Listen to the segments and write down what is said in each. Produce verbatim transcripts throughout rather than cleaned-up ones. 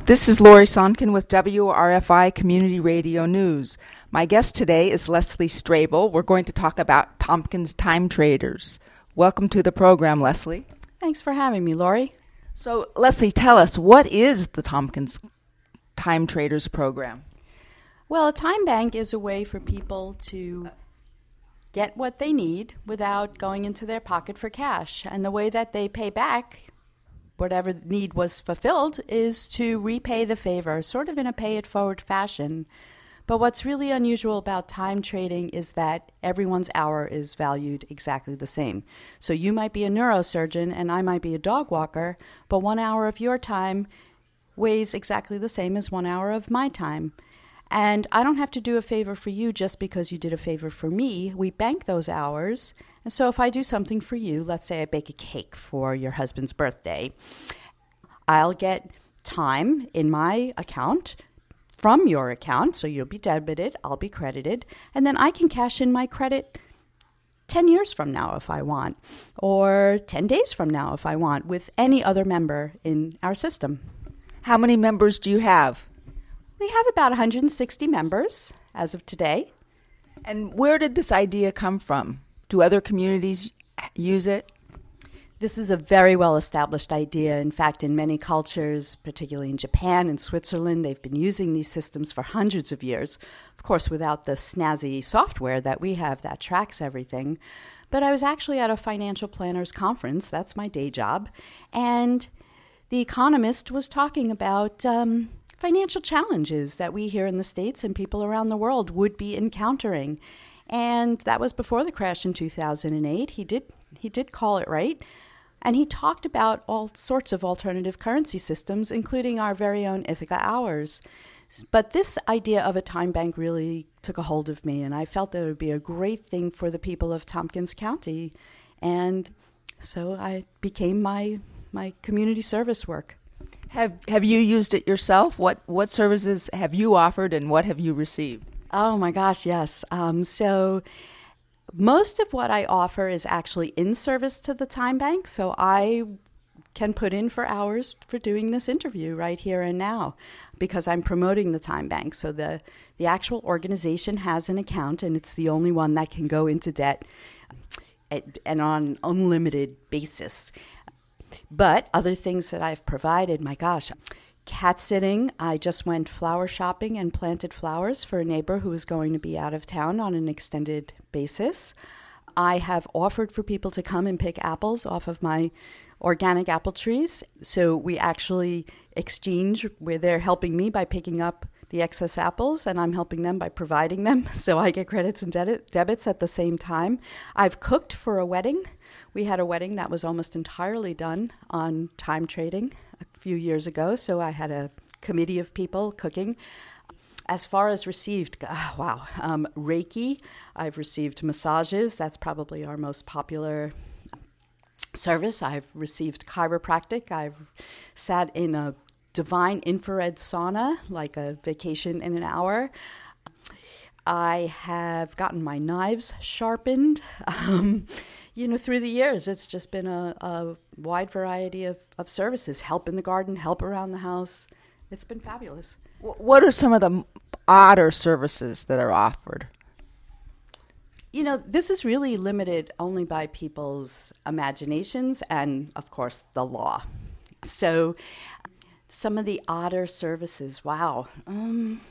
This is Lori Sonkin with W R F I Community Radio News. My guest today is Leslie Strabel. We're going to talk about Tompkins Time Traders. Welcome to the program, Leslie. Thanks for having me, Lori. So, Leslie, tell us, what is the Tompkins Time Traders program? Well, a time bank is a way for people to get what they need without going into their pocket for cash. And the way that they pay back whatever need was fulfilled is to repay the favor, sort of in a pay-it-forward fashion. But what's really unusual about time trading is that everyone's hour is valued exactly the same. So you might be a neurosurgeon and I might be a dog walker, but one hour of your time weighs exactly the same as one hour of my time. And I don't have to do a favor for you just because you did a favor for me. We bank those hours. And so if I do something for you, let's say I bake a cake for your husband's birthday, I'll get time in my account from your account. So you'll be debited, I'll be credited, and then I can cash in my credit ten years from now if I want, or ten days from now if I want, with any other member in our system. How many members do you have? We have about one hundred sixty members as of today. And where did this idea come from? Do other communities use it? This is a very well-established idea. In fact, in many cultures, particularly in Japan and Switzerland, they've been using these systems for hundreds of years. Of course, without the snazzy software that we have that tracks everything. But I was actually at a financial planners conference. That's my day job. And the economist was talking about um, financial challenges that we here in the States and people around the world would be encountering. And that was before the crash in two thousand eight. He did he did call it right. And he talked about all sorts of alternative currency systems, including our very own Ithaca Hours. But this idea of a time bank really took a hold of me, and I felt that it would be a great thing for the people of Tompkins County. And so I became my my community service work. Have have you used it yourself? What what services have you offered and what have you received? Oh my gosh, yes. Um, so most of what I offer is actually in service to the time bank. So I can put in for hours for doing this interview right here and now because I'm promoting the time bank. So the, the actual organization has an account and it's the only one that can go into debt and on an unlimited basis. But other things that I've provided, my gosh, cat sitting. I just went flower shopping and planted flowers for a neighbor who was going to be out of town on an extended basis. I have offered for people to come and pick apples off of my organic apple trees. So we actually exchange where they're helping me by picking up the excess apples and I'm helping them by providing them. So I get credits and debit, debits at the same time. I've cooked for a wedding. We had a wedding that was almost entirely done on time trading a few years ago. So I had a committee of people cooking. As far as received, oh, wow, um, Reiki, I've received massages. That's probably our most popular service. I've received chiropractic. I've sat in a divine infrared sauna, like a vacation in an hour. I have gotten my knives sharpened. Um, you know, through the years, it's just been a, a wide variety of, of services. Help in the garden, help around the house. It's been fabulous. What are some of the odder services that are offered? You know, this is really limited only by people's imaginations and, of course, the law. So some of the odder services, wow. Um,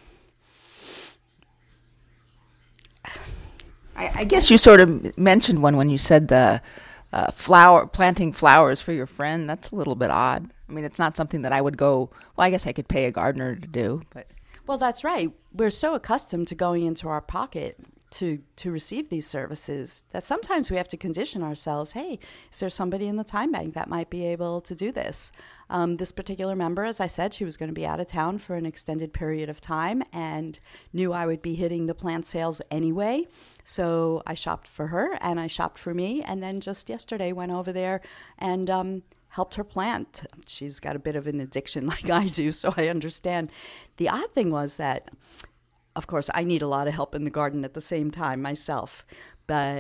I, I guess you sort of mentioned one when you said the uh, flower planting flowers for your friend. That's a little bit odd. I mean, it's not something that I would go, well, I guess I could pay a gardener to do. But Well, that's right. We're so accustomed to going into our pocket to to receive these services that sometimes we have to condition ourselves. Hey, is there somebody in the time bank that might be able to do this? Um, this particular member, as I said, she was going to be out of town for an extended period of time and knew I would be hitting the plant sales anyway. So I shopped for her and I shopped for me. And then just yesterday went over there and um, helped her plant. She's got a bit of an addiction like I do, so I understand. The odd thing was that, of course, I need a lot of help in the garden at the same time myself. But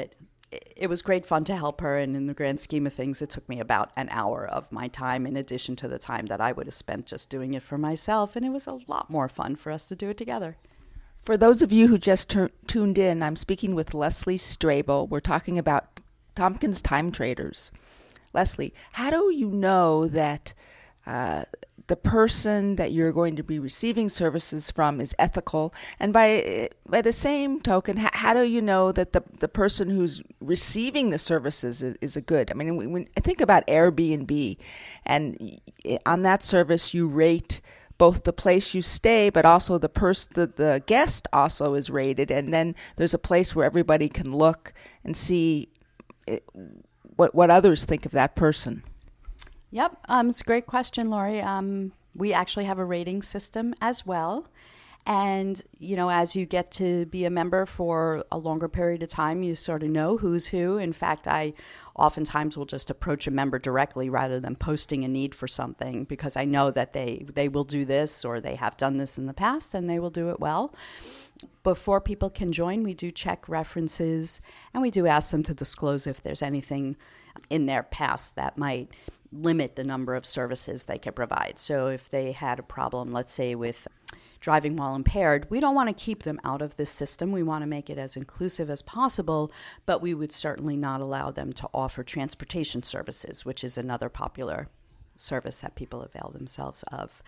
it was great fun to help her. And in the grand scheme of things, it took me about an hour of my time in addition to the time that I would have spent just doing it for myself. And it was a lot more fun for us to do it together. For those of you who just tur- tuned in, I'm speaking with Leslie Strabel. We're talking about Tompkins Time Traders. Leslie, how do you know that uh, the person that you're going to be receiving services from is ethical? And by by the same token, how, how do you know that the, the person who's receiving the services is, is a good? I mean, when, when I think about Airbnb, and on that service you rate both the place you stay, but also the person, the, the guest also is rated, and then there's a place where everybody can look and see it, what what others think of that person. Yep, um, it's a great question, Lori. Um, we actually have a rating system as well. And, you know, as you get to be a member for a longer period of time, you sort of know who's who. In fact, I oftentimes will just approach a member directly rather than posting a need for something, because I know that they, they will do this, or they have done this in the past and they will do it well. Before people can join, we do check references, and we do ask them to disclose if there's anything in their past that might limit the number of services they can provide. So if they had a problem, let's say with driving while impaired, we don't want to keep them out of this system. We want to make it as inclusive as possible, but we would certainly not allow them to offer transportation services, which is another popular service that people avail themselves of.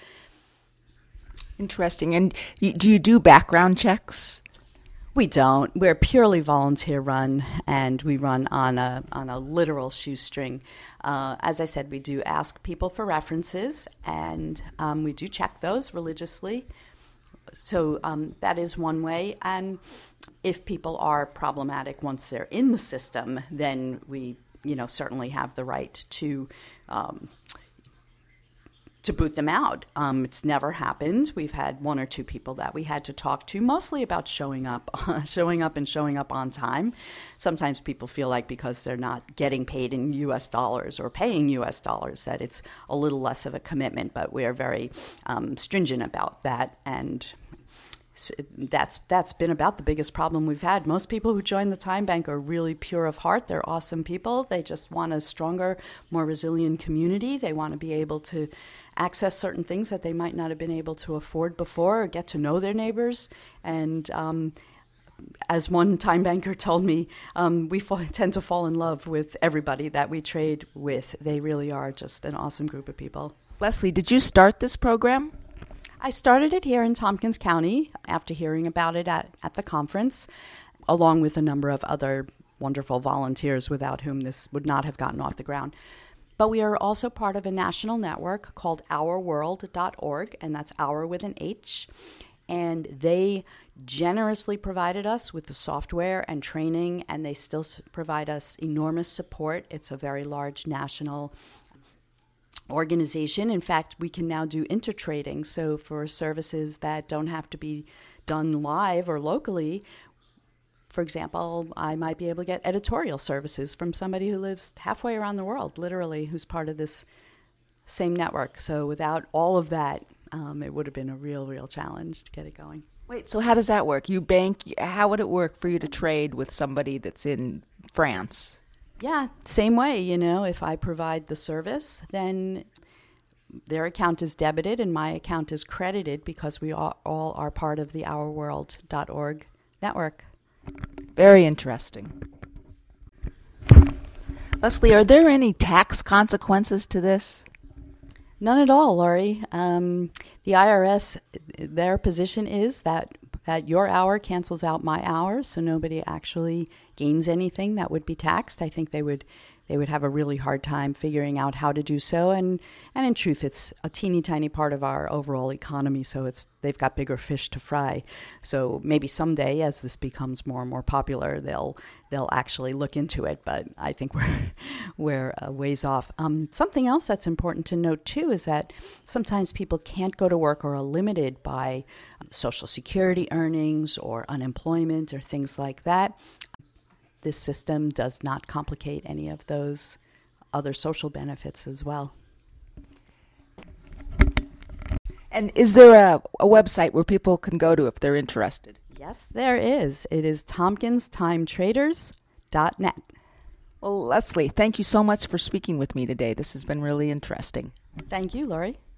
Interesting. And you, do you do background checks? We don't. We're purely volunteer run, and we run on a on a literal shoestring. Uh, as I said, we do ask people for references, and um, we do check those religiously. So um, that is one way. And if people are problematic once they're in the system, then we, you know, certainly have the right to um, to boot them out. Um, it's never happened. We've had one or two people that we had to talk to, mostly about showing up, showing up and showing up on time. Sometimes people feel like because they're not getting paid in U S dollars or paying U S dollars that it's a little less of a commitment, but we're very um, stringent about that. And that's that's been about the biggest problem we've had. Most people who join the Time Bank are really pure of heart. They're awesome people. They just want a stronger, more resilient community. They want to be able to access certain things that they might not have been able to afford before, or get to know their neighbors. And um, as one time banker told me, um, we fall, tend to fall in love with everybody that we trade with. They really are just an awesome group of people. Leslie, did you start this program? I started it here in Tompkins County after hearing about it at, at the conference, along with a number of other wonderful volunteers without whom this would not have gotten off the ground. But we are also part of a national network called our world dot org, and that's our with an H. And they generously provided us with the software and training, and they still provide us enormous support. It's a very large national organization. In fact, we can now do intertrading. So for services that don't have to be done live or locally, for example, I might be able to get editorial services from somebody who lives halfway around the world, literally, who's part of this same network. So without all of that, um, it would have been a real, real challenge to get it going. Wait, so how does that work? You bank, how would it work for you to trade with somebody that's in France? Yeah, same way, you know, if I provide the service, then their account is debited and my account is credited because we all, all are part of the our world dot org network. Very interesting. Leslie, are there any tax consequences to this? None at all, Lori. Um, the I R S, their position is that that your hour cancels out my hour, so nobody actually gains anything that would be taxed. I think they would they would have a really hard time figuring out how to do so. And, and in truth, it's a teeny tiny part of our overall economy, so it's they've got bigger fish to fry. So maybe someday, as this becomes more and more popular, they'll they'll actually look into it. But I think we're we're a ways off. Um, something else that's important to note too is that sometimes people can't go to work or are limited by Social Security earnings or unemployment or things like that. This system does not complicate any of those other social benefits as well. And is there a, a website where people can go to if they're interested? Yes, there is. It is Tompkins Time Traders dot net. Well, Leslie, thank you so much for speaking with me today. This has been really interesting. Thank you, Lori.